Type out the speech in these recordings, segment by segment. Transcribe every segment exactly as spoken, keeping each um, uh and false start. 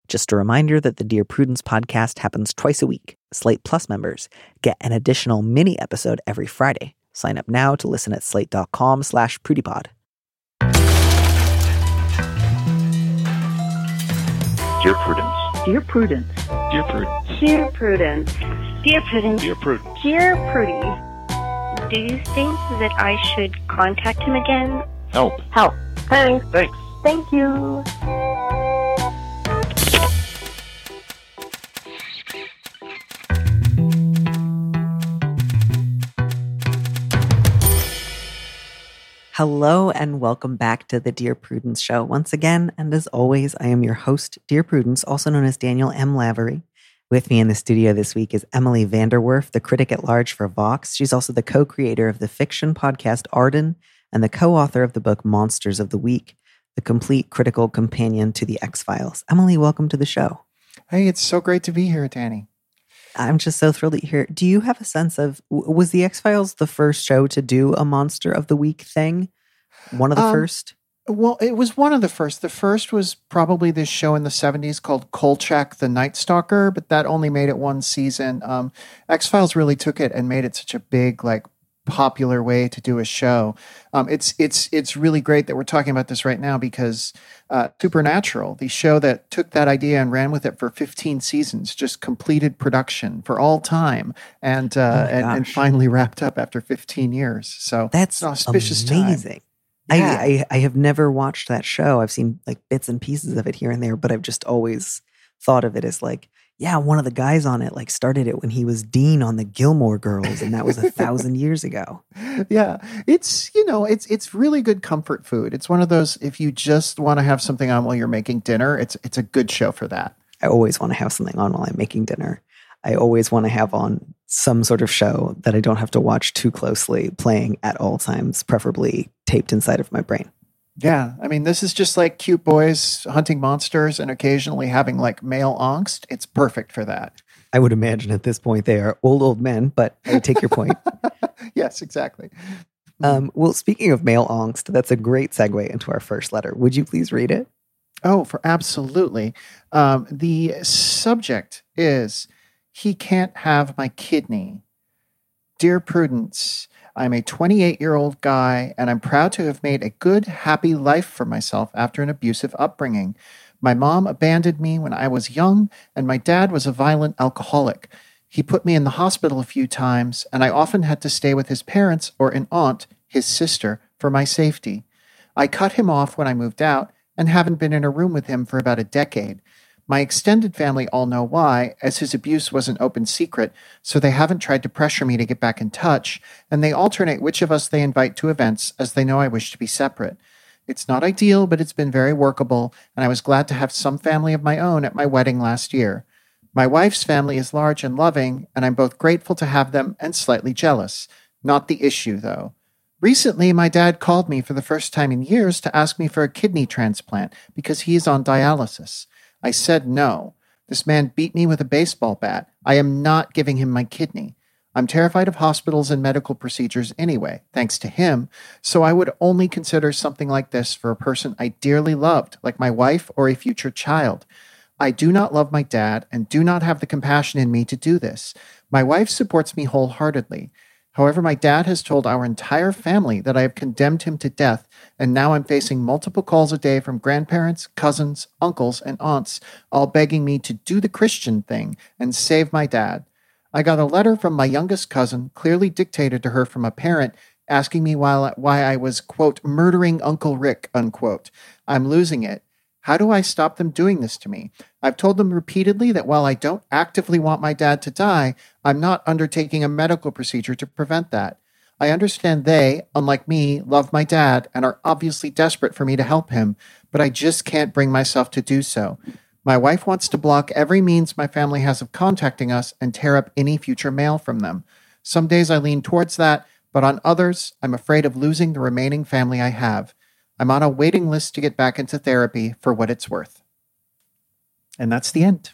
Just a reminder that the Dear Prudence podcast happens twice a week. Slate Plus members get an additional mini episode every Friday. Sign up now to listen at slate.com slash prudypod. Dear Prudence. Dear Prudence. Dear Prudence. Dear Prudence. Dear Prudence. Dear Prudence. Dear Prudy. Do you think that I should contact him again? Help. Help. Thanks. Thanks. Thank you. Hello and welcome back to the Dear Prudence Show once again. And as always, I am your host, Dear Prudence, also known as Daniel M. Lavery. With me in the studio this week is Emily VanDerWerff, the critic at large for Vox. She's also the co-creator of the fiction podcast Arden and the co-author of the book Monsters of the Week, the complete critical companion to the X-Files. Emily, welcome to the show. Hey, it's so great to be here, Danny. I'm just so thrilled to hear. Do you have a sense of, was the X-Files the first show to do a Monster of the Week thing? One of the um, first? Well, it was one of the first. The first was probably this show in the seventies called Kolchak the Night Stalker, but that only made it one season. Um, X-Files really took it and made it such a big, like, popular way to do a show. Um, it's it's it's really great that we're talking about this right now because uh, Supernatural, the show that took that idea and ran with it for fifteen seasons, just completed production for all time and uh, oh and, and finally wrapped up after fifteen years. So that's an auspicious amazing. Time. Yeah. I, I I have never watched that show. I've seen like bits and pieces of it here and there, but I've just always thought of it as like, yeah, one of the guys on it like started it when he was Dean on the Gilmore Girls, and that was a thousand years ago. Yeah, it's, you know, it's it's really good comfort food. It's one of those, if you just want to have something on while you're making dinner, it's it's a good show for that. I always want to have something on while I'm making dinner. I always want to have on some sort of show that I don't have to watch too closely, playing at all times, preferably taped inside of my brain. Yeah, I mean, this is just like cute boys hunting monsters and occasionally having like male angst. It's perfect for that. I would imagine at this point they are old, old men, but I take your point. Yes, exactly. Um, well, speaking of male angst, that's a great segue into our first letter. Would you please read it? Oh, for absolutely. Um, the subject is, he can't have my kidney. Dear Prudence, I'm a twenty-eight-year-old guy, and I'm proud to have made a good, happy life for myself after an abusive upbringing. My mom abandoned me when I was young, and my dad was a violent alcoholic. He put me in the hospital a few times, and I often had to stay with his parents or an aunt, his sister, for my safety. I cut him off when I moved out and haven't been in a room with him for about a decade. My extended family all know why, as his abuse was an open secret, so they haven't tried to pressure me to get back in touch, and they alternate which of us they invite to events, as they know I wish to be separate. It's not ideal, but it's been very workable, and I was glad to have some family of my own at my wedding last year. My wife's family is large and loving, and I'm both grateful to have them and slightly jealous. Not the issue, though. Recently, my dad called me for the first time in years to ask me for a kidney transplant because he is on dialysis. I said no. This man beat me with a baseball bat. I am not giving him my kidney. I'm terrified of hospitals and medical procedures anyway, thanks to him, so I would only consider something like this for a person I dearly loved, like my wife or a future child. I do not love my dad and do not have the compassion in me to do this. My wife supports me wholeheartedly. However, my dad has told our entire family that I have condemned him to death, and now I'm facing multiple calls a day from grandparents, cousins, uncles, and aunts, all begging me to do the Christian thing and save my dad. I got a letter from my youngest cousin, clearly dictated to her from a parent, asking me why, why I was, quote, murdering Uncle Rick, unquote. I'm losing it. How do I stop them doing this to me? I've told them repeatedly that while I don't actively want my dad to die, I'm not undertaking a medical procedure to prevent that. I understand they, unlike me, love my dad and are obviously desperate for me to help him, but I just can't bring myself to do so. My wife wants to block every means my family has of contacting us and tear up any future mail from them. Some days I lean towards that, but on others, I'm afraid of losing the remaining family I have. I'm on a waiting list to get back into therapy for what it's worth. And that's the end.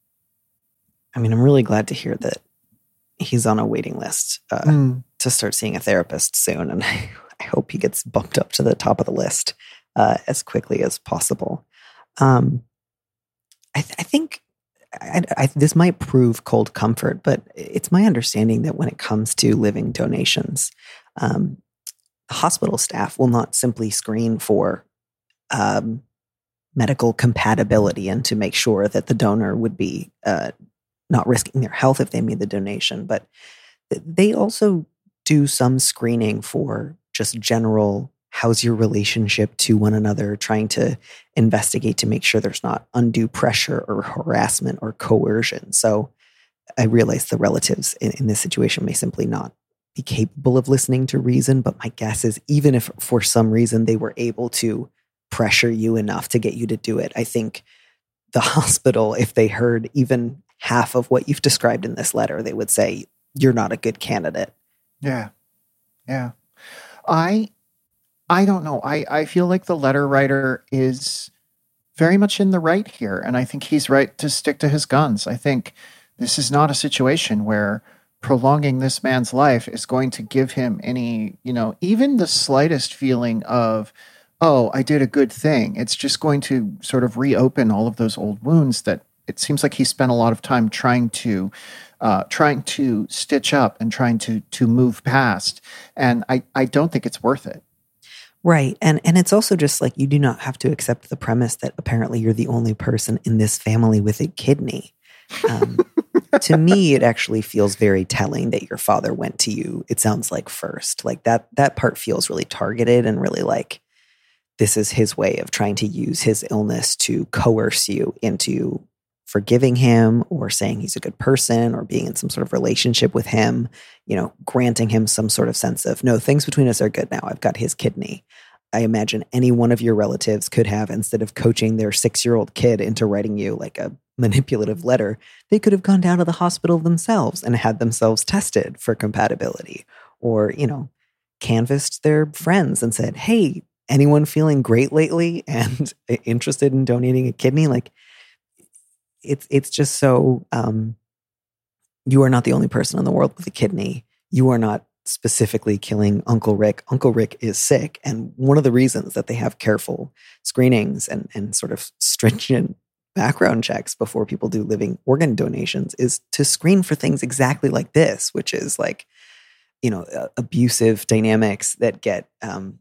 I mean, I'm really glad to hear that he's on a waiting list uh, mm. to start seeing a therapist soon. And I, I hope he gets bumped up to the top of the list uh, as quickly as possible. Um, I, th- I think I, I, this might prove cold comfort, but it's my understanding that when it comes to living donations, um, the hospital staff will not simply screen for um, medical compatibility and to make sure that the donor would be uh, not risking their health if they made the donation, but they also do some screening for just general, how's your relationship to one another, trying to investigate to make sure there's not undue pressure or harassment or coercion. So I realize the relatives in, in this situation may simply not be capable of listening to reason, but my guess is even if for some reason they were able to pressure you enough to get you to do it, I think the hospital, if they heard even half of what you've described in this letter, they would say, you're not a good candidate. Yeah. Yeah. I I don't know. I, I feel like the letter writer is very much in the right here. And I think he's right to stick to his guns. I think this is not a situation where prolonging this man's life is going to give him any, you know, even the slightest feeling of, oh, I did a good thing. It's just going to sort of reopen all of those old wounds that it seems like he spent a lot of time trying to uh, trying to stitch up and trying to to move past. And I, I don't think it's worth it. Right. And and it's also just like you do not have to accept the premise that apparently you're the only person in this family with a kidney. Um, to me, it actually feels very telling that your father went to you, it sounds like, first. Like that that part feels really targeted and really like this is his way of trying to use his illness to coerce you into forgiving him or saying he's a good person or being in some sort of relationship with him, you know, granting him some sort of sense of, no, things between us are good now. I've got his kidney. I imagine any one of your relatives could have, instead of coaching their six-year-old kid into writing you like a manipulative letter, they could have gone down to the hospital themselves and had themselves tested for compatibility, or, you know, canvassed their friends and said, hey, anyone feeling great lately and interested in donating a kidney? Like, it's it's just so, um, you are not the only person in the world with a kidney. You are not specifically killing Uncle Rick. Uncle Rick is sick. And one of the reasons that they have careful screenings and, and sort of stringent background checks before people do living organ donations is to screen for things exactly like this, which is like, you know, uh, abusive dynamics that get um,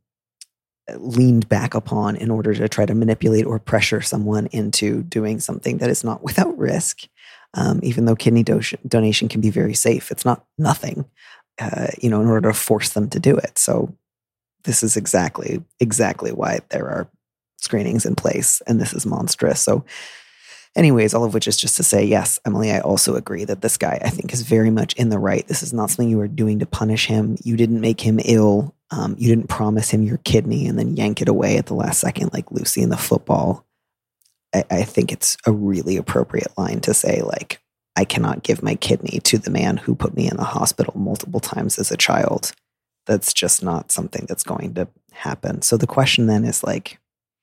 leaned back upon in order to try to manipulate or pressure someone into doing something that is not without risk. Um, even though kidney do- donation can be very safe, it's not nothing, uh, you know, in order to force them to do it. So this is exactly, exactly why there are screenings in place, and this is monstrous. So anyways, all of which is just to say, yes, Emily, I also agree that this guy, I think, is very much in the right. This is not something you are doing to punish him. You didn't make him ill. Um, you didn't promise him your kidney and then yank it away at the last second like Lucy in the football. I, I think it's a really appropriate line to say, like, I cannot give my kidney to the man who put me in the hospital multiple times as a child. That's just not something that's going to happen. So the question then is like,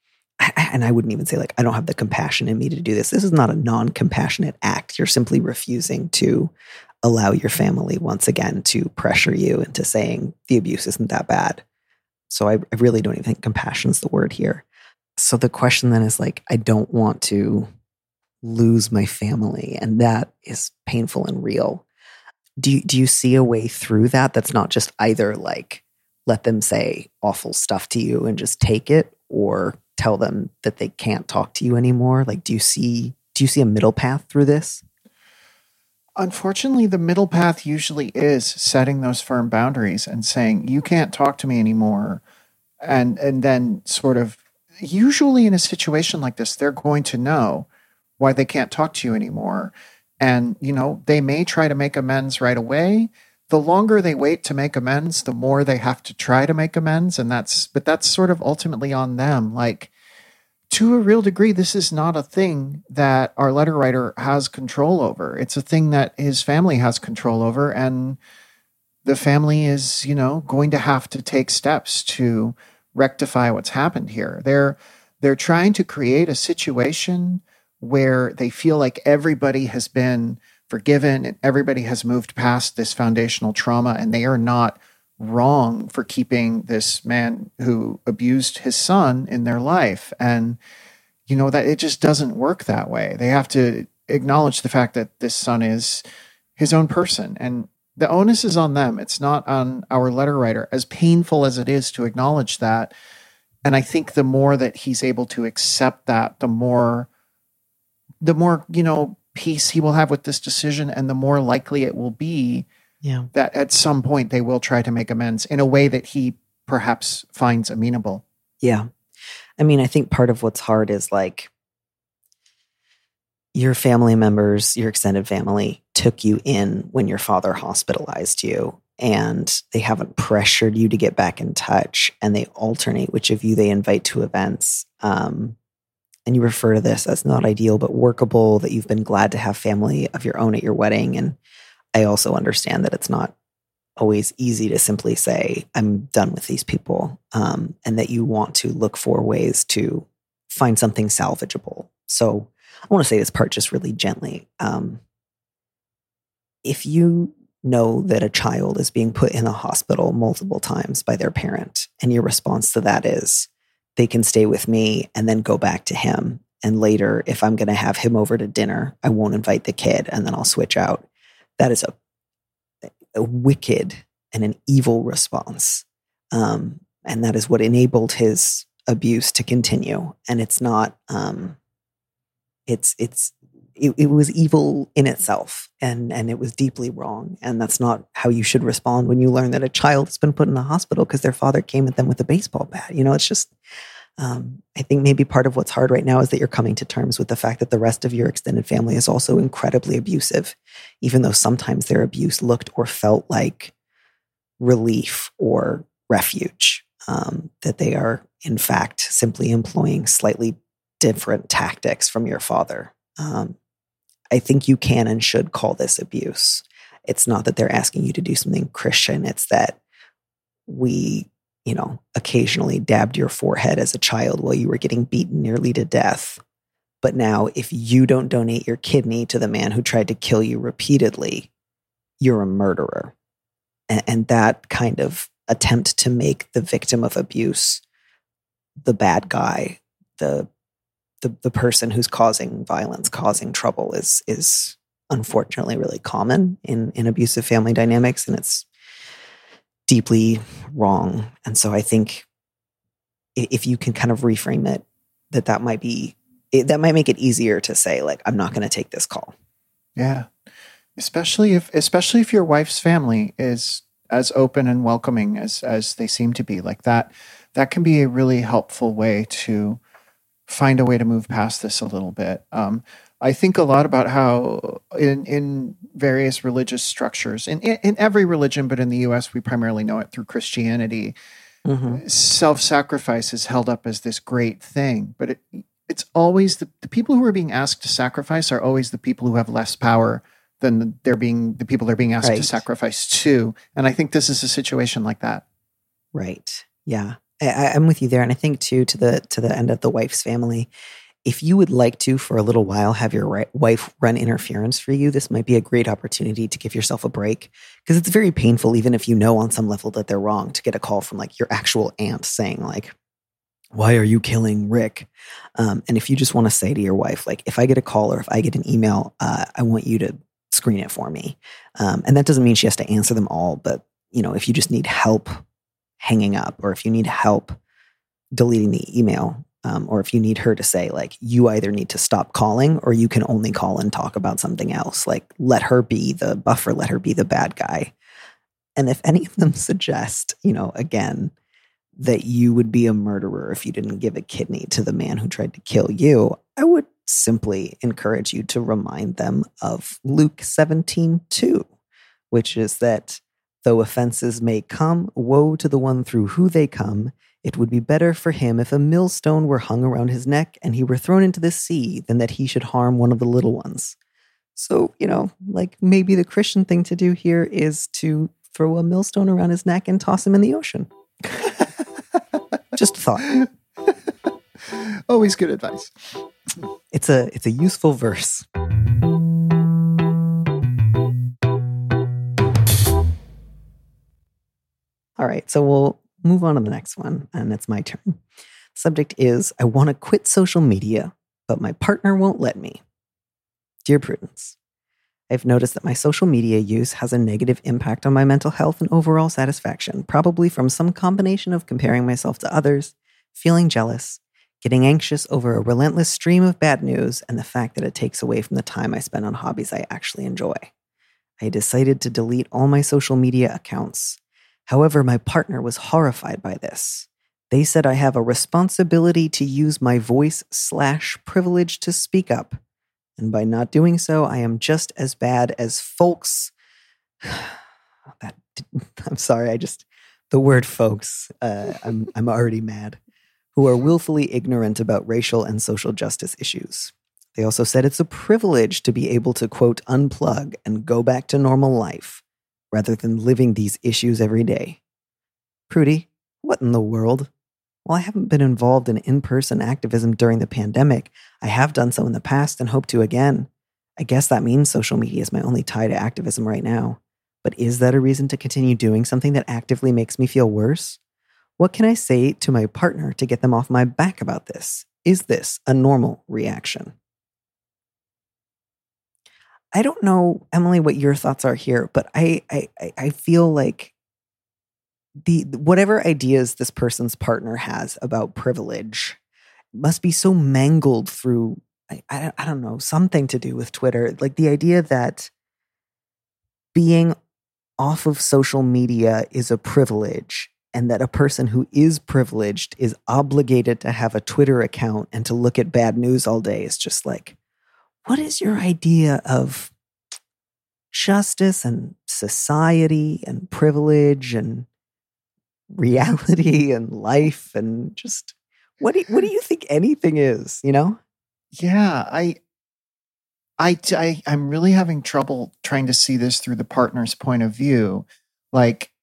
and I wouldn't even say like, I don't have the compassion in me to do this. This is not a non-compassionate act. You're simply refusing to allow your family once again to pressure you into saying the abuse isn't that bad. So I, I really don't even think compassion is the word here. So the question then is like, I don't want to lose my family. And that is painful and real. Do you, do you see a way through that? That's not just either like, let them say awful stuff to you and just take it, or tell them that they can't talk to you anymore? Like, do you see, do you see a middle path through this? Unfortunately, the middle path usually is setting those firm boundaries and saying, you can't talk to me anymore. And, and then sort of, usually in a situation like this, they're going to know why they can't talk to you anymore. And, you know, they may try to make amends right away. The longer they wait to make amends, the more they have to try to make amends. And that's, but that's sort of ultimately on them. Like, to a real degree, this is not a thing that our letter writer has control over. It's a thing that his family has control over. And the family is, you know, going to have to take steps to rectify what's happened here. They're, they're trying to create a situation where they feel like everybody has been forgiven and everybody has moved past this foundational trauma, and they are not wrong for keeping this man who abused his son in their life. And, you know, that it just doesn't work that way. They have to acknowledge the fact that this son is his own person, and the onus is on them. It's not on our letter writer, as painful as it is to acknowledge that. And I think the more that he's able to accept that, the more, the more, you know, peace he will have with this decision, and the more likely it will be Yeah. that at some point they will try to make amends in a way that he perhaps finds amenable. Yeah. I mean, I think part of what's hard is like your family members, your extended family took you in when your father hospitalized you, and they haven't pressured you to get back in touch, and they alternate which of you they invite to events. Um, and you refer to this as not ideal, but workable, that you've been glad to have family of your own at your wedding. And I also understand that it's not always easy to simply say, I'm done with these people, um, and that you want to look for ways to find something salvageable. So I want to say this part just really gently. Um, if you know that a child is being put in a hospital multiple times by their parent, and your response to that is, they can stay with me and then go back to him. And later, if I'm going to have him over to dinner, I won't invite the kid, and then I'll switch out. That is a, a wicked and an evil response. Um, and that is what enabled his abuse to continue. And it's not, um, it's, it's, it, it was evil in itself, and, and it was deeply wrong. And that's not how you should respond when you learn that a child has been put in a hospital because their father came at them with a baseball bat. You know, it's just, um, I think maybe part of what's hard right now is that you're coming to terms with the fact that the rest of your extended family is also incredibly abusive, even though sometimes their abuse looked or felt like relief or refuge, um, that they are in fact simply employing slightly different tactics from your father. Um, I think you can and should call this abuse. It's not that they're asking you to do something Christian. It's that we, you know, occasionally dabbed your forehead as a child while you were getting beaten nearly to death. But now if you don't donate your kidney to the man who tried to kill you repeatedly, you're a murderer. And, and that kind of attempt to make the victim of abuse the bad guy, the The, the person who's causing violence, causing trouble is is unfortunately really common in, in abusive family dynamics, and it's deeply wrong. And so I think if you can kind of reframe it, that that might be, it, that might make it easier to say, like, I'm not going to take this call. Yeah. Especially if, especially if your wife's family is as open and welcoming as, as they seem to be, like that, that can be a really helpful way to find a way to move past this a little bit. Um, I think a lot about how in, in various religious structures, in, in every religion, but in the U S, we primarily know it through Christianity, mm-hmm. self-sacrifice is held up as this great thing. But it, it's always the, the people who are being asked to sacrifice are always the people who have less power than the, they're being the people they're being asked right. to sacrifice to. And I think this is a situation like that. Right. Yeah. I, I'm with you there. And I think too, to the, to the end of the wife's family, if you would like to, for a little while, have your right, wife run interference for you, this might be a great opportunity to give yourself a break, because it's very painful, even if you know on some level that they're wrong, to get a call from like your actual aunt saying like, why are you killing Rick? Um, and if you just want to say to your wife, like, if I get a call or if I get an email, uh, I want you to screen it for me. Um, and that doesn't mean she has to answer them all, but you know, if you just need help hanging up, or if you need help deleting the email, um, or if you need her to say like, you either need to stop calling or you can only call and talk about something else, like let her be the buffer, let her be the bad guy. And if any of them suggest, you know, again, that you would be a murderer if you didn't give a kidney to the man who tried to kill you, I would simply encourage you to remind them of Luke seventeen two, which is that though offenses may come, woe to the one through who they come. It would be better for him if a millstone were hung around his neck and he were thrown into the sea than that he should harm one of the little ones. So, you know, like maybe the Christian thing to do here is to throw a millstone around his neck and toss him in the ocean. Just a thought. Always good advice. It's a it's a useful verse. All right, so we'll move on to the next one, and it's my turn. Subject is, I want to quit social media, but my partner won't let me. Dear Prudence, I've noticed that my social media use has a negative impact on my mental health and overall satisfaction, probably from some combination of comparing myself to others, feeling jealous, getting anxious over a relentless stream of bad news, and the fact that it takes away from the time I spend on hobbies I actually enjoy. I decided to delete all my social media accounts. However, my partner was horrified by this. They said I have a responsibility to use my voice slash privilege to speak up. And by not doing so, I am just as bad as folks. that, I'm sorry, I just, the word folks, uh, I'm, I'm already mad, who are willfully ignorant about racial and social justice issues. They also said it's a privilege to be able to, quote, unplug and go back to normal life rather than living these issues every day. Prudy, what in the world? While I haven't been involved in in-person activism during the pandemic, I have done so in the past and hope to again. I guess that means social media is my only tie to activism right now. But is that a reason to continue doing something that actively makes me feel worse? What can I say to my partner to get them off my back about this? Is this a normal reaction? I don't know, Emily, what your thoughts are here, but I I, I feel like the whatever ideas this person's partner has about privilege must be so mangled through, I, I, I don't know, something to do with Twitter. Like the idea that being off of social media is a privilege and that a person who is privileged is obligated to have a Twitter account and to look at bad news all day is just like, what is your idea of justice and society and privilege and reality and life and just what do you, what do you think anything is, you know? Yeah, I, I, I, I'm really having trouble trying to see this through the partner's point of view. Like,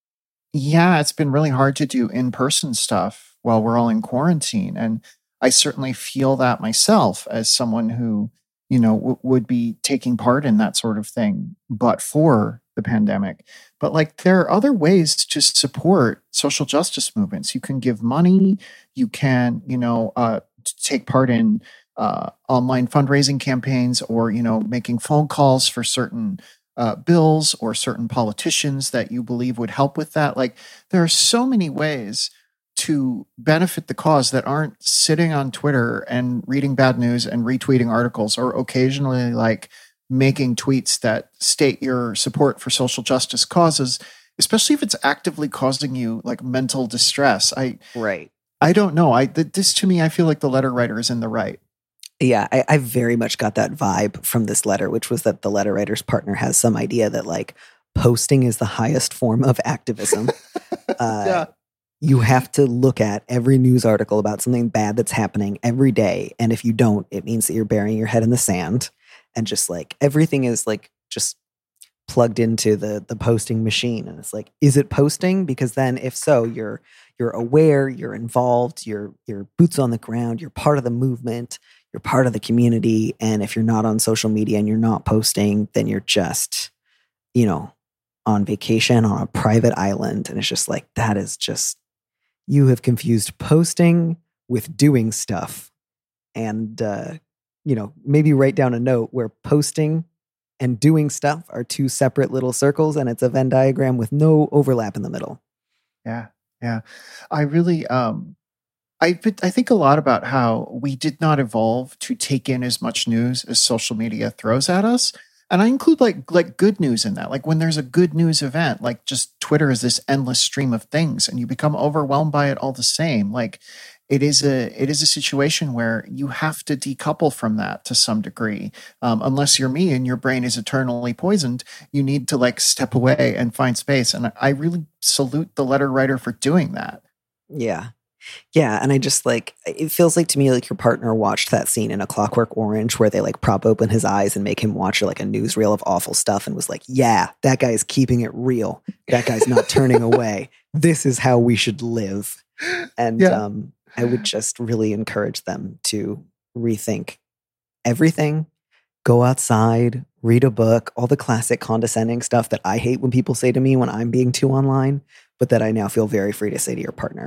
yeah, it's been really hard to do in-person stuff while we're all in quarantine. And I certainly feel that myself as someone who, you know, w- would be taking part in that sort of thing, but for the pandemic. But like, there are other ways to support social justice movements. You can give money. You can, you know, uh, take part in uh, online fundraising campaigns, or, you know, making phone calls for certain uh, bills or certain politicians that you believe would help with that. Like, there are so many ways to benefit the cause that aren't sitting on Twitter and reading bad news and retweeting articles, or occasionally like making tweets that state your support for social justice causes, especially if it's actively causing you like mental distress. I right. I don't know. I th- this to me, I feel like the letter writer is in the right. Yeah, I, I very much got that vibe from this letter, which was that the letter writer's partner has some idea that like posting is the highest form of activism. uh, yeah. You have to look at every news article about something bad that's happening every day. And if you don't, it means that you're burying your head in the sand. And just like everything is like just plugged into the the posting machine. And it's like, is it posting? Because then if so, you're you're aware, you're involved, you're you're boots on the ground, you're part of the movement, you're part of the community. And if you're not on social media and you're not posting, then you're just, you know, on vacation on a private island. And it's just like, that is just, you have confused posting with doing stuff. And, uh, you know, maybe write down a note where posting and doing stuff are two separate little circles, and it's a Venn diagram with no overlap in the middle. Yeah. Yeah. I really, um, I, I think a lot about how we did not evolve to take in as much news as social media throws at us. And I include like like good news in that. Like when there's a good news event, like just Twitter is this endless stream of things and you become overwhelmed by it all the same. Like it is a it is a situation where you have to decouple from that to some degree. Um, unless you're me and your brain is eternally poisoned, you need to like step away and find space. And I really salute the letter writer for doing that. Yeah. Yeah, and I just like, it feels like to me like your partner watched that scene in A Clockwork Orange where they like prop open his eyes and make him watch like a newsreel of awful stuff and was like, yeah, that guy's keeping it real. That guy's not turning away. This is how we should live. And yeah. um, I would just really encourage them to rethink everything, go outside, read a book, all the classic condescending stuff that I hate when people say to me when I'm being too online, but that I now feel very free to say to your partner.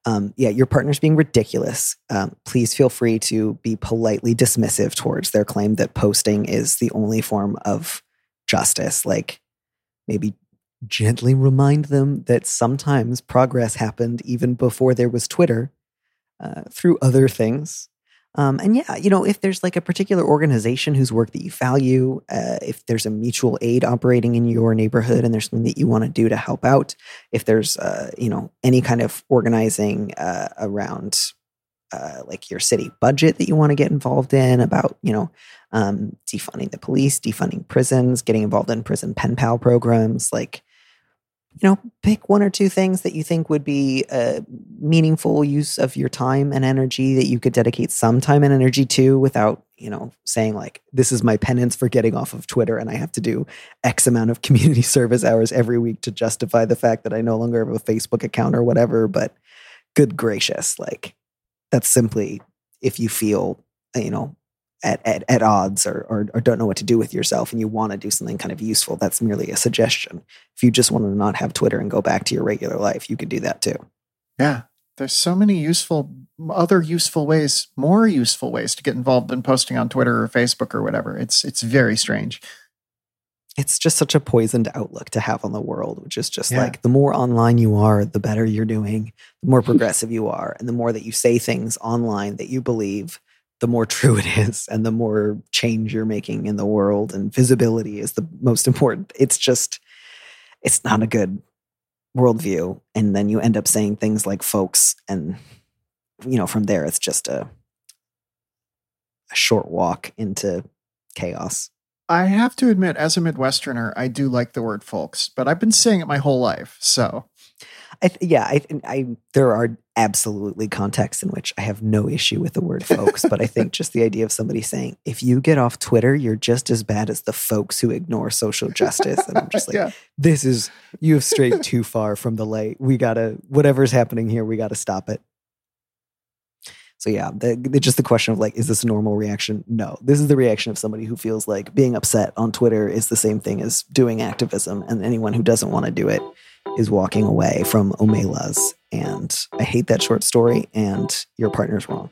Um, yeah, your partner's being ridiculous. Um, please feel free to be politely dismissive towards their claim that posting is the only form of justice. Like, maybe gently remind them that sometimes progress happened even before there was Twitter, uh, through other things. Um, and yeah, you know, if there's like a particular organization whose work that you value, uh, if there's a mutual aid operating in your neighborhood and there's something that you want to do to help out, if there's, uh, you know, any kind of organizing uh, around uh, like your city budget that you want to get involved in, about, you know, um, defunding the police, defunding prisons, getting involved in prison pen pal programs, like, you know, pick one or two things that you think would be a meaningful use of your time and energy that you could dedicate some time and energy to without, you know, saying like, this is my penance for getting off of Twitter and I have to do X amount of community service hours every week to justify the fact that I no longer have a Facebook account or whatever. But good gracious, like, that's simply if you feel, you know, At, at, at odds or, or or don't know what to do with yourself and you want to do something kind of useful. That's merely a suggestion. If you just want to not have Twitter and go back to your regular life, you could do that too. Yeah. There's so many useful, other useful ways, more useful ways to get involved in posting on Twitter or Facebook or whatever. It's, it's very strange. It's just such a poisoned outlook to have on the world, which is just Yeah. like, the more online you are, the better you're doing, the more progressive you are. And the more that you say things online that you believe, the more true it is, and the more change you're making in the world, and visibility is the most important. It's just, it's not a good worldview. And then you end up saying things like folks, and, you know, from there, it's just a, a short walk into chaos. I have to admit, as a Midwesterner, I do like the word folks, but I've been saying it my whole life. So, I th- yeah, I, I there are absolutely contexts in which I have no issue with the word folks, but I think just the idea of somebody saying, if you get off Twitter, you're just as bad as the folks who ignore social justice. And I'm just like, Yeah. this is, you have strayed too far from the light. We gotta, whatever's happening here, we gotta stop it. So yeah, the, the, just the question of like, is this a normal reaction? No, this is the reaction of somebody who feels like being upset on Twitter is the same thing as doing activism, and anyone who doesn't want to do it is walking away from Omelas. And I hate that short story, and your partner's wrong.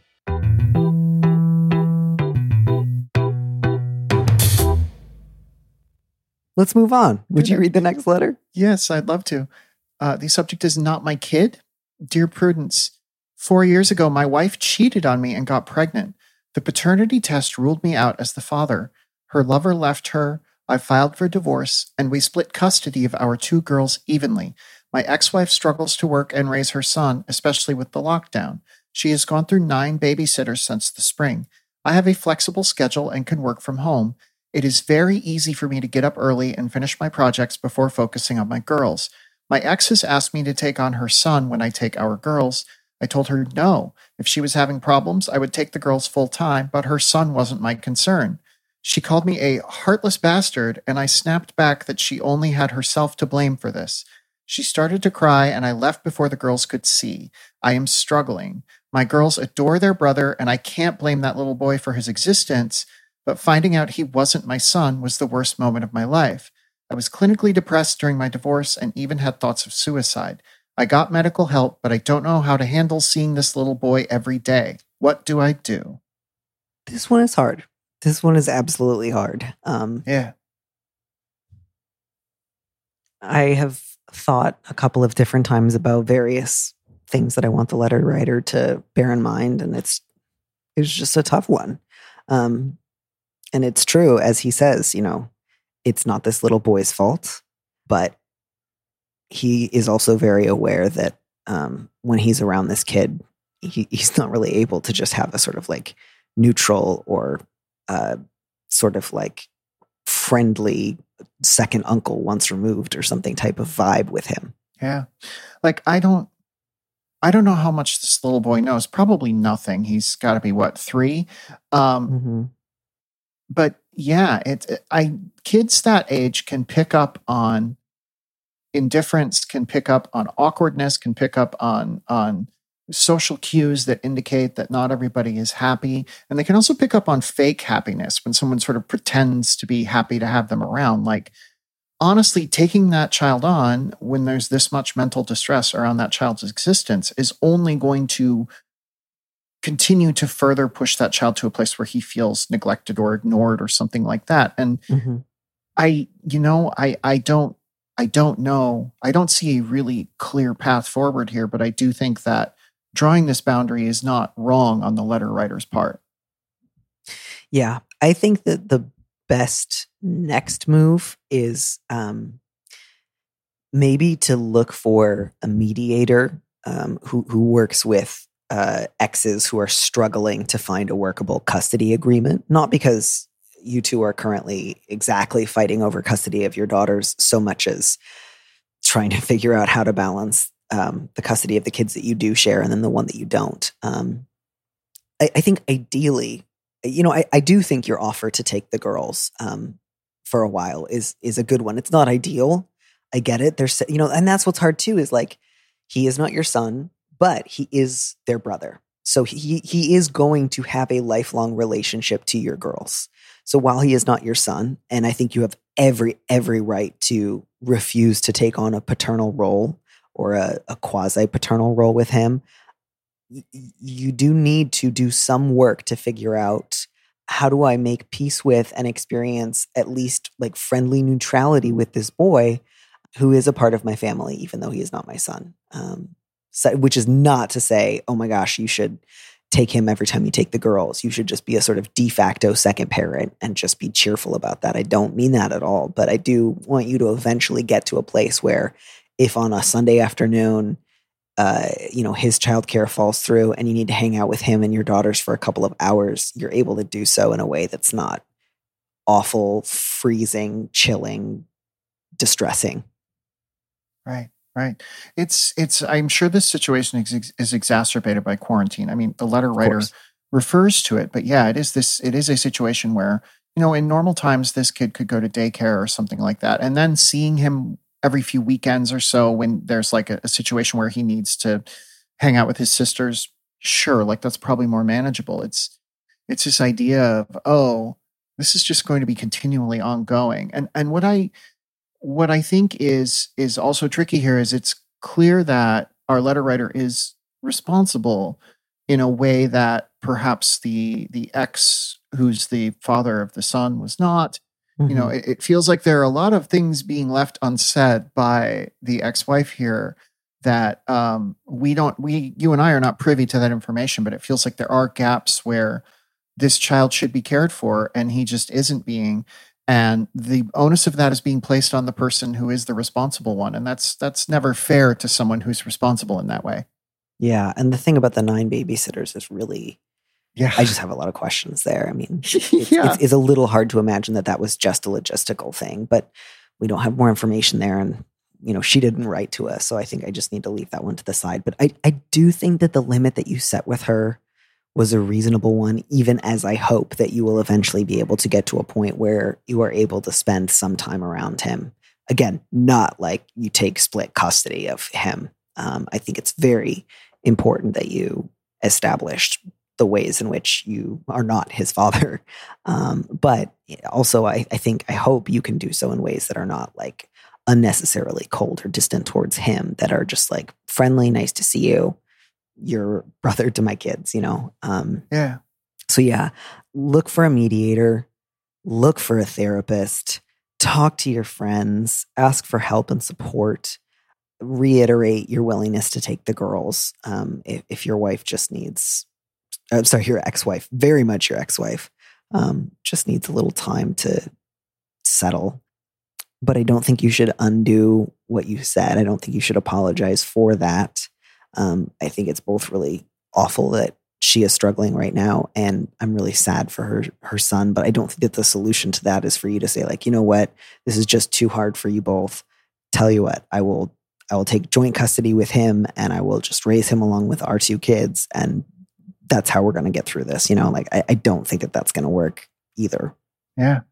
Let's move on. Would you read the next letter? Yes, I'd love to. Uh, the subject is not my kid. Dear Prudence, four years ago, my wife cheated on me and got pregnant. The paternity test ruled me out as the father. Her lover left her. I filed for divorce, and we split custody of our two girls evenly. My ex-wife struggles to work and raise her son, especially with the lockdown. She has gone through nine babysitters since the spring. I have a flexible schedule and can work from home. It is very easy for me to get up early and finish my projects before focusing on my girls. My ex has asked me to take on her son when I take our girls. I told her no. If she was having problems, I would take the girls full time, but her son wasn't my concern. She called me a heartless bastard, and I snapped back that she only had herself to blame for this. She started to cry, and I left before the girls could see. I am struggling. My girls adore their brother, and I can't blame that little boy for his existence, but finding out he wasn't my son was the worst moment of my life. I was clinically depressed during my divorce and even had thoughts of suicide. I got medical help, but I don't know how to handle seeing this little boy every day. What do I do? This one is hard. This one is absolutely hard. Um, Yeah. I have thought a couple of different times about various things that I want the letter writer to bear in mind, and it's it's just a tough one. Um, and it's true, as he says, you know, it's not this little boy's fault, but he is also very aware that um, when he's around this kid, he, he's not really able to just have a sort of like neutral or uh, sort of like friendly second uncle once removed or something type of vibe with him. Yeah. Like, I don't, I don't know how much this little boy knows. Probably nothing. He's got to be, what, three? Um, Mm-hmm. But yeah, it, it, I, kids that age can pick up on indifference, can pick up on awkwardness, can pick up on, on social cues that indicate that not everybody is happy. And they can also pick up on fake happiness when someone sort of pretends to be happy to have them around. Like, honestly, taking that child on when there's this much mental distress around that child's existence is only going to continue to further push that child to a place where he feels neglected or ignored or something like that. And Mm-hmm. I, you know, I, I don't, I don't know. I don't see a really clear path forward here, but I do think that drawing this boundary is not wrong on the letter writer's part. Yeah, I think that the best next move is um, maybe to look for a mediator um, who who works with uh, exes who are struggling to find a workable custody agreement. Not because you two are currently exactly fighting over custody of your daughters so much as trying to figure out how to balance um, the custody of the kids that you do share and then the one that you don't. Um, I, I think ideally, you know, I, I do think your offer to take the girls um, for a while is is a good one. It's not ideal. I get it. There's, you know, and that's what's hard too is like, he is not your son, but he is their brother. So he he is going to have a lifelong relationship to your girls. So while he is not your son, and I think you have every, every right to refuse to take on a paternal role or a, a quasi-paternal role with him, y- you do need to do some work to figure out, how do I make peace with and experience at least like friendly neutrality with this boy who is a part of my family, even though he is not my son. Um, so, which is not to say, oh my gosh, you should take him every time you take the girls. You should just be a sort of de facto second parent and just be cheerful about that. I don't mean that at all, but I do want you to eventually get to a place where if on a Sunday afternoon, uh, you know, his childcare falls through and you need to hang out with him and your daughters for a couple of hours, you're able to do so in a way that's not awful, freezing, chilling, distressing. Right. Right. It's, it's, I'm sure this situation is, is exacerbated by quarantine. I mean, the letter writer refers to it, but yeah, it is this, it is a situation where, you know, in normal times, this kid could go to daycare or something like that. And then seeing him every few weekends or so when there's like a, a situation where he needs to hang out with his sisters, sure, like that's probably more manageable. It's, it's this idea of, oh, this is just going to be continually ongoing. And, and what I, What I think is is also tricky here is it's clear that our letter writer is responsible in a way that perhaps the the ex, who's the father of the son, was not. Mm-hmm. You know, it, it feels like there are a lot of things being left unsaid by the ex-wife here that um, we don't, we, you and I are not privy to that information, but it feels like there are gaps where this child should be cared for and he just isn't being. And the onus of that is being placed on the person who is the responsible one. And that's that's never fair to someone who's responsible in that way. Yeah. And the thing about the nine babysitters is really, yeah, I just have a lot of questions there. I mean, it's, yeah. it's, it's a little hard to imagine that that was just a logistical thing, but we don't have more information there. And, you know, she didn't write to us. So I think I just need to leave that one to the side. But I, I do think that the limit that you set with her was a reasonable one, even as I hope that you will eventually be able to get to a point where you are able to spend some time around him. Again, not like you take split custody of him. Um, I think it's very important that you established the ways in which you are not his father. Um, but also, I, I think, I hope you can do so in ways that are not like unnecessarily cold or distant towards him, that are just like friendly, nice to see you, your brother to my kids, you know? Um, yeah. So yeah, look for a mediator, look for a therapist, talk to your friends, ask for help and support, reiterate your willingness to take the girls. Um, if, if your wife just needs, I'm sorry, your ex-wife, very much your ex-wife, um, just needs a little time to settle. But I don't think you should undo what you said. I don't think you should apologize for that. Um, I think it's both really awful that she is struggling right now, and I'm really sad for her her son. But I don't think that the solution to that is for you to say, like, you know what, this is just too hard for you both. Tell you what, I will I will take joint custody with him, and I will just raise him along with our two kids, and that's how we're going to get through this. You know, like I, I don't think that that's going to work either. Yeah,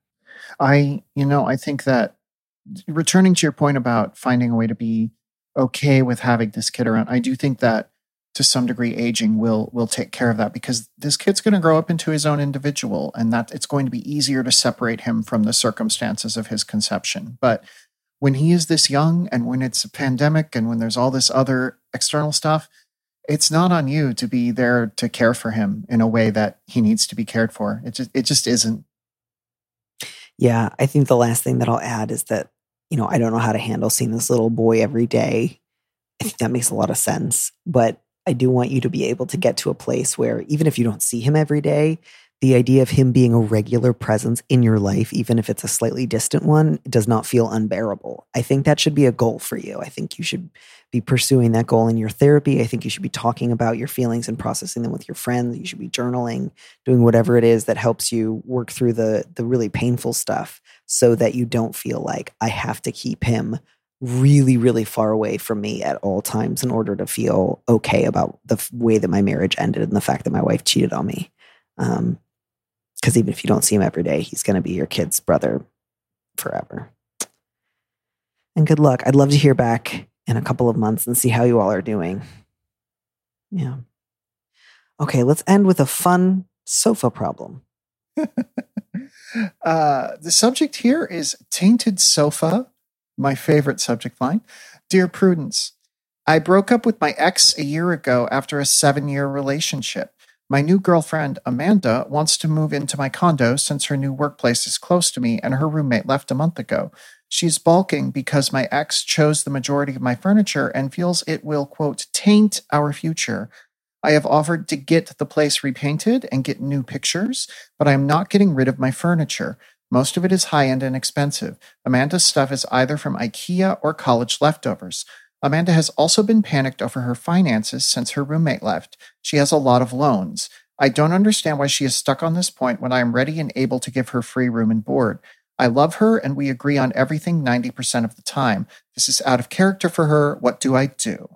I you know I think that returning to your point about finding a way to be okay with having this kid around, I do think that to some degree aging will will take care of that, because this kid's going to grow up into his own individual, and that it's going to be easier to separate him from the circumstances of his conception. But when he is this young and when it's a pandemic and when there's all this other external stuff, it's not on you to be there to care for him in a way that he needs to be cared for. It just, it just isn't. Yeah, I think the last thing that I'll add is that, you know, I don't know how to handle seeing this little boy every day. I think that makes a lot of sense. But I do want you to be able to get to a place where even if you don't see him every day, the idea of him being a regular presence in your life, even if it's a slightly distant one, does not feel unbearable. I think that should be a goal for you. I think you should be pursuing that goal in your therapy. I think you should be talking about your feelings and processing them with your friends. You should be journaling, doing whatever it is that helps you work through the, the really painful stuff so that you don't feel like I have to keep him really, really far away from me at all times in order to feel okay about the f- way that my marriage ended and the fact that my wife cheated on me. Um, Because even if you don't see him every day, he's going to be your kid's brother forever. And good luck. I'd love to hear back in a couple of months and see how you all are doing. Yeah. Okay, let's end with a fun sofa problem. uh, the subject here is tainted sofa, my favorite subject line. Dear Prudence, I broke up with my ex a year ago after a seven-year relationship. My new girlfriend, Amanda, wants to move into my condo since her new workplace is close to me and her roommate left a month ago. She's balking because my ex chose the majority of my furniture and feels it will, quote, taint our future. I have offered to get the place repainted and get new pictures, but I am not getting rid of my furniture. Most of it is high-end and expensive. Amanda's stuff is either from IKEA or college leftovers. Amanda has also been panicked over her finances since her roommate left. She has a lot of loans. I don't understand why she is stuck on this point when I am ready and able to give her free room and board. I love her and we agree on everything ninety percent of the time. This is out of character for her. What do I do?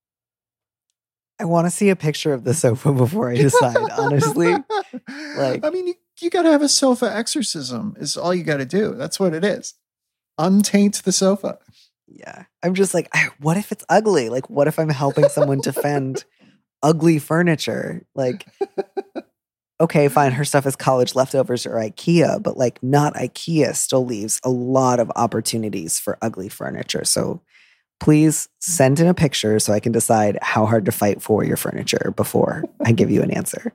I want to see a picture of the sofa before I decide, honestly. Like, I mean, you, you got to have a sofa exorcism is all you got to do. That's what it is. Untaint the sofa. Yeah. I'm just like, I, what if it's ugly? Like, what if I'm helping someone defend ugly furniture? Like, okay, fine. Her stuff is college leftovers or IKEA, but like not IKEA still leaves a lot of opportunities for ugly furniture. So please send in a picture so I can decide how hard to fight for your furniture before I give you an answer.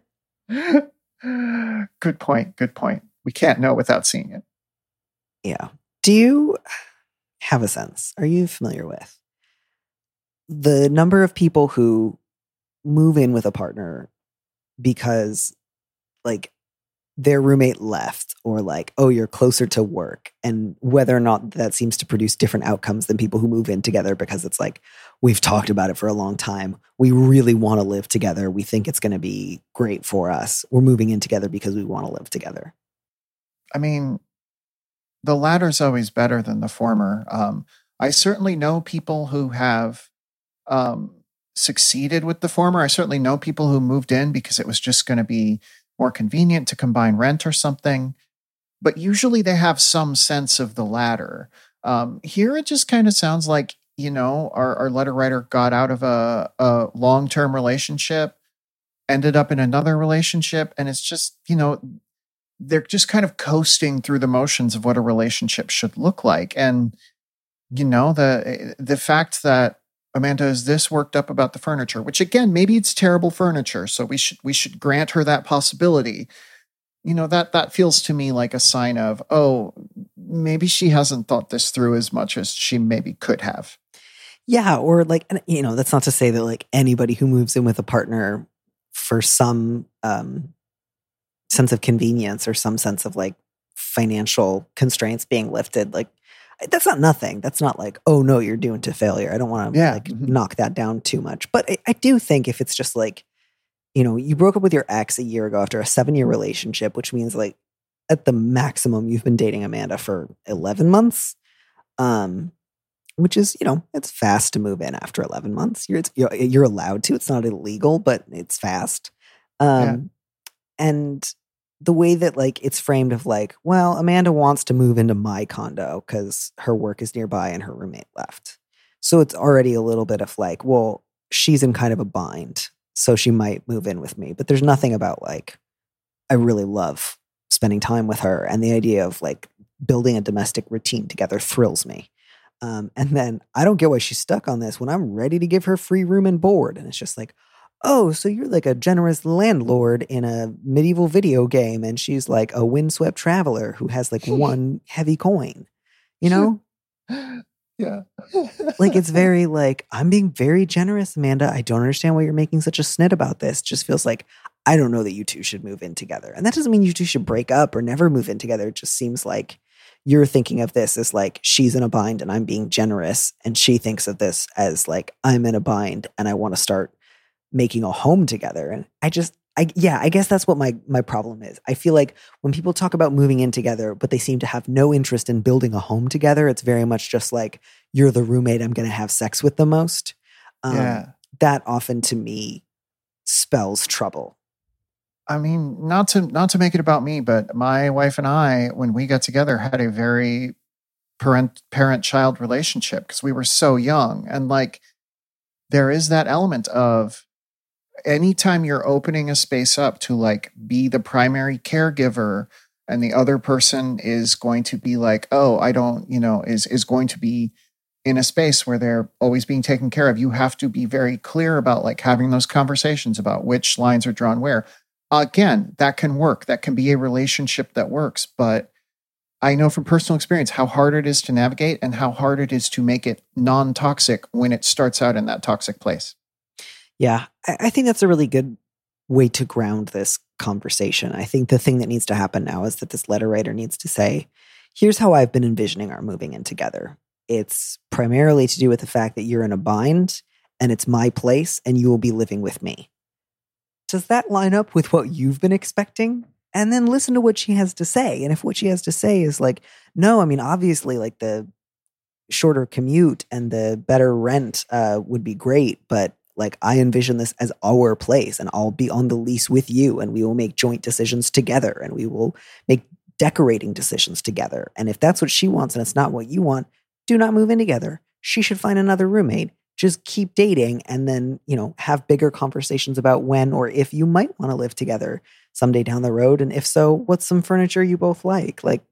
Good point. Good point. We can't know without seeing it. Yeah. Do you have a sense? Are you familiar with the number of people who move in with a partner because like their roommate left or like, oh, you're closer to work, and whether or not that seems to produce different outcomes than people who move in together because it's like, we've talked about it for a long time. We really want to live together. We think it's going to be great for us. We're moving in together because we want to live together. I mean, the latter is always better than the former. Um, I certainly know people who have um, succeeded with the former. I certainly know people who moved in because it was just going to be more convenient to combine rent or something. But usually they have some sense of the latter. Um, here it just kind of sounds like, you know, our, our letter writer got out of a, a long-term relationship, ended up in another relationship, and it's just, you know, they're just kind of coasting through the motions of what a relationship should look like. And, you know, the the fact that Amanda is this worked up about the furniture, which again, maybe it's terrible furniture, so we should we should grant her that possibility. You know, that that feels to me like a sign of, oh, maybe she hasn't thought this through as much as she maybe could have. Yeah, or like, you know, that's not to say that like anybody who moves in with a partner for some um, sense of convenience or some sense of like financial constraints being lifted, like that's not nothing. That's not like, oh no, you're doomed to failure. I don't want to yeah. like mm-hmm. knock that down too much. But I, I do think if it's just like, you know, you broke up with your ex a year ago after a seven-year relationship, which means like at the maximum you've been dating Amanda for eleven months, um, which is, you know, it's fast to move in after eleven months. You're, it's, you're, you're allowed to. It's not illegal, but it's fast. Um, yeah. And the way that like it's framed of like, well, Amanda wants to move into my condo because her work is nearby and her roommate left. So it's already a little bit of like, well, she's in kind of a bind, so she might move in with me. But there's nothing about like, I really love spending time with her. And the idea of like building a domestic routine together thrills me. Um, and then I don't get why she's stuck on this when I'm ready to give her free room and board. And it's just like, oh, so you're like a generous landlord in a medieval video game. And she's like a windswept traveler who has like one heavy coin, you know? Yeah. Like, it's very like, I'm being very generous, Amanda. I don't understand why you're making such a snit about this. It just feels like, I don't know that you two should move in together. And that doesn't mean you two should break up or never move in together. It just seems like you're thinking of this as like, she's in a bind and I'm being generous. And she thinks of this as like, I'm in a bind and I want to start making a home together. And I just, I, yeah, I guess that's what my, my problem is. I feel like when people talk about moving in together, but they seem to have no interest in building a home together, it's very much just like, you're the roommate I'm going to have sex with the most. Um, Yeah. That often to me spells trouble. I mean, not to not to make it about me, but my wife and I, when we got together, had a very parent parent child relationship because we were so young. And like, there is that element of anytime you're opening a space up to like be the primary caregiver, and the other person is going to be like, oh, I don't, you know, is is going to be in a space where they're always being taken care of. You have to be very clear about like having those conversations about which lines are drawn where. Again, that can work. That can be a relationship that works. But I know from personal experience how hard it is to navigate and how hard it is to make it non-toxic when it starts out in that toxic place. Yeah, I, I think that's a really good way to ground this conversation. I think the thing that needs to happen now is that this letter writer needs to say, here's how I've been envisioning our moving in together. It's primarily to do with the fact that you're in a bind and it's my place and you will be living with me. Does that line up with what you've been expecting? And then listen to what she has to say. And if what she has to say is like, no, I mean, obviously like the shorter commute and the better rent uh, would be great, but like I envision this as our place and I'll be on the lease with you and we will make joint decisions together and we will make decorating decisions together. And if that's what she wants and it's not what you want, do not move in together. She should find another roommate. Just keep dating and then, you know, have bigger conversations about when or if you might want to live together someday down the road. And if so, what's some furniture you both like? Like,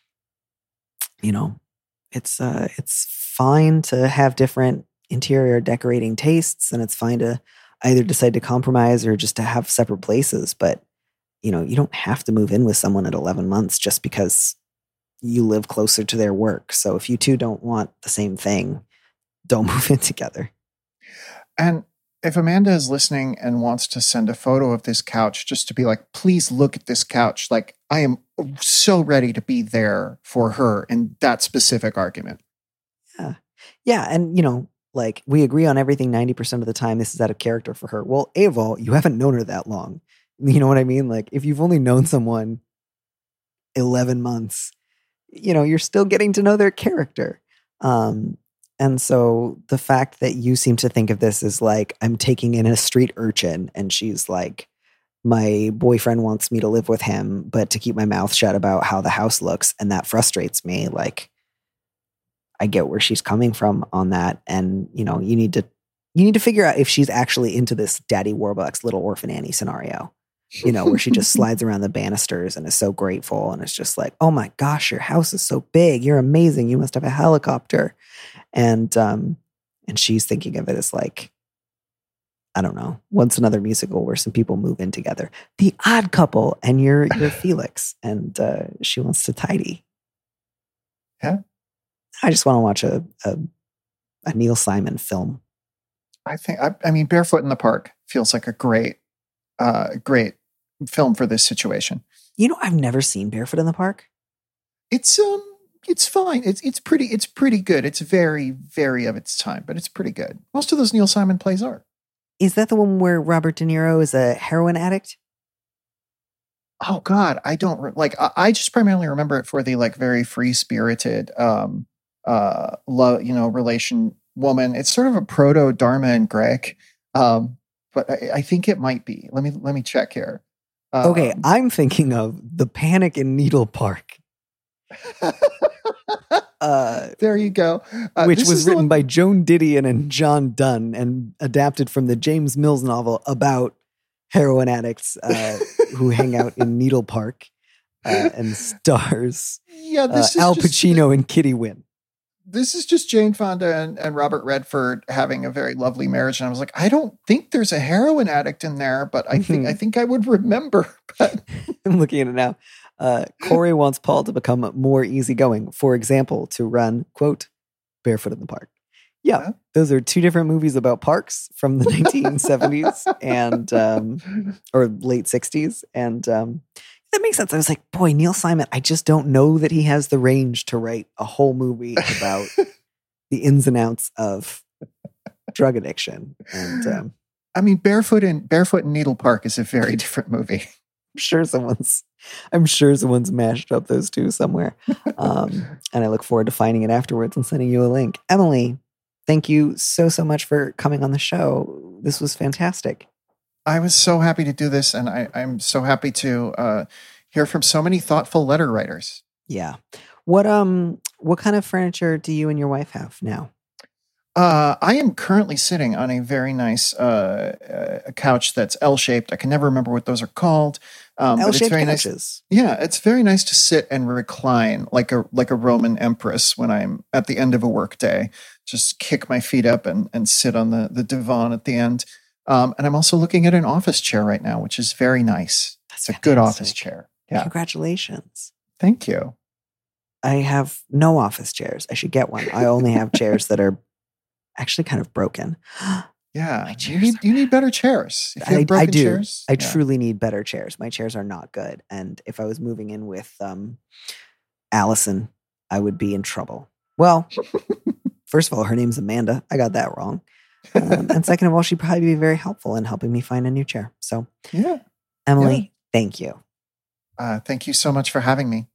you know, it's uh, it's fine to have different interior decorating tastes, and it's fine to either decide to compromise or just to have separate places. But, you know, you don't have to move in with someone at eleven months just because you live closer to their work. So if you two don't want the same thing, don't move in together. And if Amanda is listening and wants to send a photo of this couch just to be like, please look at this couch. Like, I am so ready to be there for her in that specific argument. Yeah. Yeah. And, you know, like we agree on everything ninety percent of the time. This is out of character for her. Well, A of all, you haven't known her that long. You know what I mean? Like if you've only known someone eleven months, you know, you're still getting to know their character. Um, And so the fact that you seem to think of this as like, I'm taking in a street urchin and she's like, my boyfriend wants me to live with him, but to keep my mouth shut about how the house looks. And that frustrates me. Like, I get where she's coming from on that. And, you know, you need to, you need to figure out if she's actually into this Daddy Warbucks Little Orphan Annie scenario, you know, where she just slides around the banisters and is so grateful. And it's just like, oh my gosh, your house is so big. You're amazing. You must have a helicopter. And um, and she's thinking of it as like, I don't know, what's another musical where some people move in together? The Odd Couple, and you're you're Felix, and uh, she wants to tidy. Yeah, I just want to watch a, a a Neil Simon film. I think I, I mean Barefoot in the Park feels like a great, uh, great film for this situation. You know, I've never seen Barefoot in the Park. It's um. It's fine. It's it's pretty. It's pretty good. It's very, very of its time, but it's pretty good. Most of those Neil Simon plays are. Is that the one where Robert De Niro is a heroin addict? Oh God, I don't re- like. I, I just primarily remember it for the like very free spirited, um, uh, love you know, relation woman. It's sort of a proto Dharma and Greg, um, but I, I think it might be. Let me let me check here. Um, Okay, I'm thinking of The Panic in Needle Park. Uh, there you go. Uh, which was written one- by Joan Didion and John Dunn and adapted from the James Mills novel about heroin addicts uh, who hang out in Needle Park uh, and stars yeah, this uh, is Al just, Pacino and Kitty Wynn. this is just Jane Fonda and, and Robert Redford having a very lovely marriage. And I was like, I don't think there's a heroin addict in there, but I think I think I would remember. But I'm looking at it now. Uh, Corey wants Paul to become more easygoing. For example, to run, quote, barefoot in the park. Yeah, yeah. Those are two different movies about parks from the nineteen seventies and um, or late sixties. And um, that makes sense. I was like, boy, Neil Simon, I just don't know that he has the range to write a whole movie about the ins and outs of drug addiction. And um, I mean, Barefoot in Barefoot in Needle Park is a very different movie. I'm sure someone's I'm sure someone's mashed up those two somewhere. Um, and I look forward to finding it afterwards and sending you a link. Emily, thank you so, so much for coming on the show. This was fantastic. I was so happy to do this, and I, I'm so happy to uh, hear from so many thoughtful letter writers. Yeah. What um what kind of furniture do you and your wife have now? Uh, I am currently sitting on a very nice uh, uh, couch that's L-shaped. I can never remember what those are called. Um, L-shaped but it's very couches. Nice. Yeah, it's very nice to sit and recline like a like a Roman empress when I'm at the end of a workday. Just kick my feet up and, and sit on the, the divan at the end. Um, and I'm also looking at an office chair right now, which is very nice. That's it's a good office chair. Yeah. Congratulations. Thank you. I have no office chairs. I should get one. I only have chairs that are actually kind of broken. Yeah. You need, you need better chairs. If you have I, broken I do. Chairs, I yeah. truly need better chairs. My chairs are not good. And if I was moving in with um, Allison, I would be in trouble. Well, first of all, her name's Amanda. I got that wrong. Um, and second of all, she'd probably be very helpful in helping me find a new chair. So, yeah, Emily, yeah. thank you. Uh, thank you so much for having me.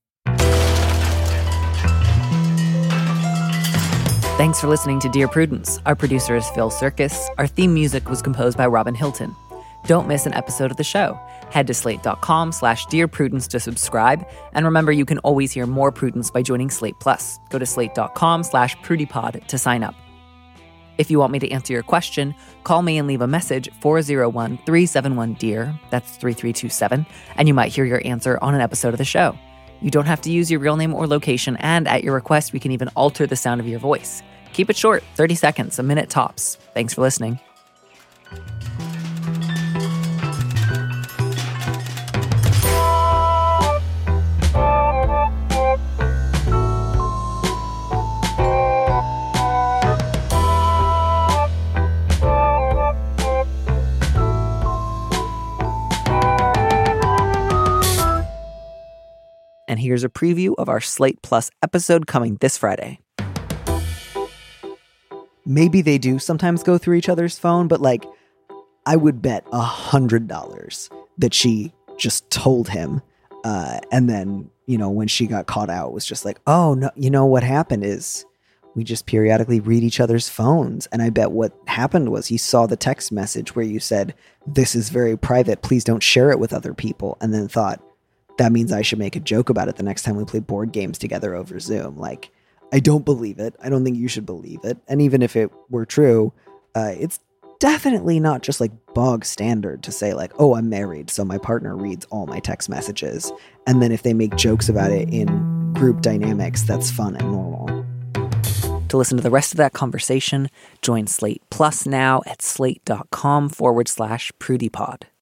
Thanks for listening to Dear Prudence. Our producer is Phil Circus. Our theme music was composed by Robin Hilton. Don't miss an episode of the show. Head to slate.com slash Dear Prudence to subscribe. And remember, you can always hear more Prudence by joining Slate Plus. Go to slate.com slash PrudyPod to sign up. If you want me to answer your question, call me and leave a message four oh one, three seven one, D E A R. That's three three two seven. And you might hear your answer on an episode of the show. You don't have to use your real name or location, and at your request, we can even alter the sound of your voice. Keep it short, thirty seconds, a minute tops. Thanks for listening. And here's a preview of our Slate Plus episode coming this Friday. Maybe they do sometimes go through each other's phone, but like, I would bet a hundred dollars that she just told him. Uh, and then, you know, when she got caught out, was just like, oh, no, you know, what happened is we just periodically read each other's phones. And I bet what happened was he saw the text message where you said, this is very private. Please don't share it with other people. And then thought, that means I should make a joke about it the next time we play board games together over Zoom. Like, I don't believe it. I don't think you should believe it. And even if it were true, uh, it's definitely not just like bog standard to say like, oh, I'm married, so my partner reads all my text messages. And then if they make jokes about it in group dynamics, that's fun and normal. To listen to the rest of that conversation, join Slate Plus now at slate.com forward slash PrudyPod.